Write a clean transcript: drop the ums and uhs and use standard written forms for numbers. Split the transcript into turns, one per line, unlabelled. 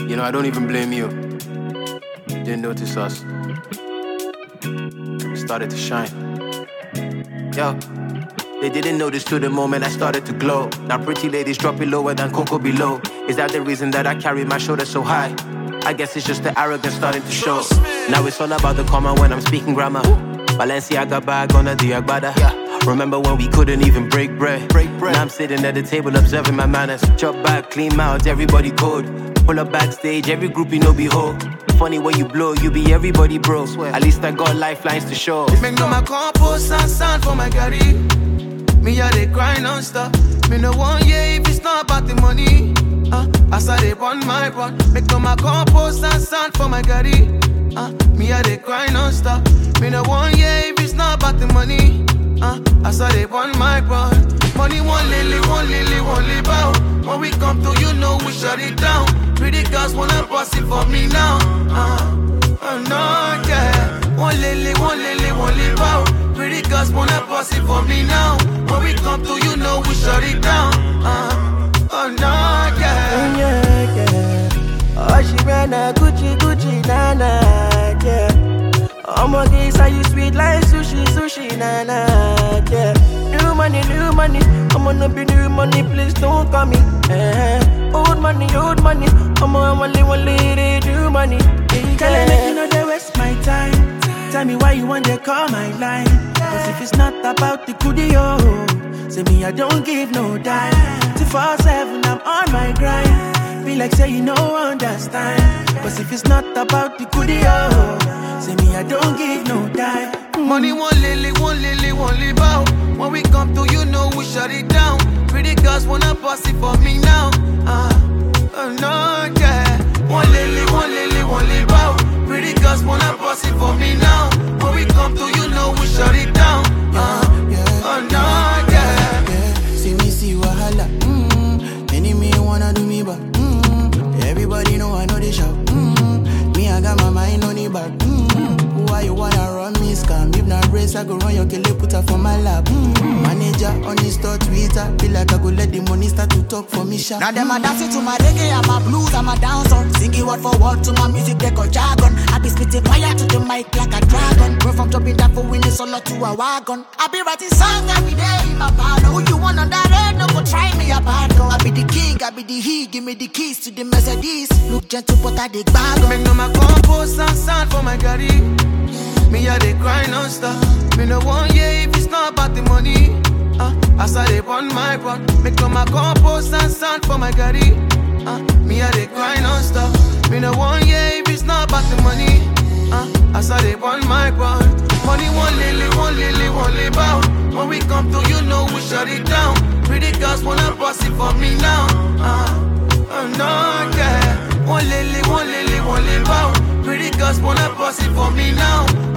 You know, I don't even blame you. Didn't notice us. We started to shine. Yo, they didn't notice till the moment I started to glow. Now pretty ladies drop it lower than Coco below. Is that the reason that I carry my shoulders so high? I guess it's just the arrogance starting to show. Now it's all about the comma when I'm speaking grammar. Balenciaga bag on a Diagbada. Remember when we couldn't even break bread? Now I'm sitting at the table observing my manners. Chop back, clean mouth, everybody cold. Pull up backstage, every group you know behold. Funny when you blow, you be everybody bro. At least I got lifelines to show.
Make no my compost and sand for my gari. Me a dey grind non-stop. Me no want if it's not about the money. As I dey run my run. Make no my compost and sand for my gari. Me a dey grind non-stop. Me no want if it's not about the money. As I dey run my run. Money one lily, one bow. When we come through, you know we shut it down. Pretty girls wanna pass it for me now. No, yeah. One lily, one bow. Pretty girls wanna pass it for me now. When we come through, you know we shut it down. No, yeah.
Oh, she ran a Gucci, nana, yeah. Oh my days, are you sweet like sushi, nana, yeah. New money, I'm gonna be new money, please don't call me. Old money, I'm only lady, new money. Tell me make you know they waste my time. Tell me why you want to call my line. Cause if it's not about the goodie, say me I don't give no dime. 24/7, I'm on my grind. Be like say you know understand. Cause if it's not about the goodie, say me I don't give no dime.
Money one lily, one bow. When we come through, you know we shut it down. Pretty girls wanna pass it for me now. No, yeah. One lily, one bow. Pretty girls wanna pass it for me now. When we come through, you know we shut it down. No, yeah.
See me see wahala. Any me wanna do me back. Everybody know I know they shout. Me I got my mind on it back. Why you wanna run me scam? If not race, I go run your kele, put her for my lap. Manager on his store Twitter. Feel like I go let the money start to talk for me sharp.
Now them a dancing to my reggae, I'm a blues, I'm a dancer. Singing word for word to my music, they call jargon. I be spitting fire to the mic like a dragon. Go from jumping that for winning solo to a wagon. I be writing songs every day in my band. Who you want on that red? No go try me a bad gun. I be the king, I be the he. Give me the keys to the Mercedes. Look gentle but I dig bag.
Make no my compost and sand for my gari. Me a dey grind non-stop. Me no want if it's not about the money. As I dey run my run. Make no my compost and sand for my gari. Me a dey grind non-stop. Me no want if it's not about the money. As I dey run my run. Money one lily, one bow. When we come through, you know we shut it down. Pretty girls wanna pass it for me now. No, yeah. One lily, one bow. Pretty girls wanna pass it for me now.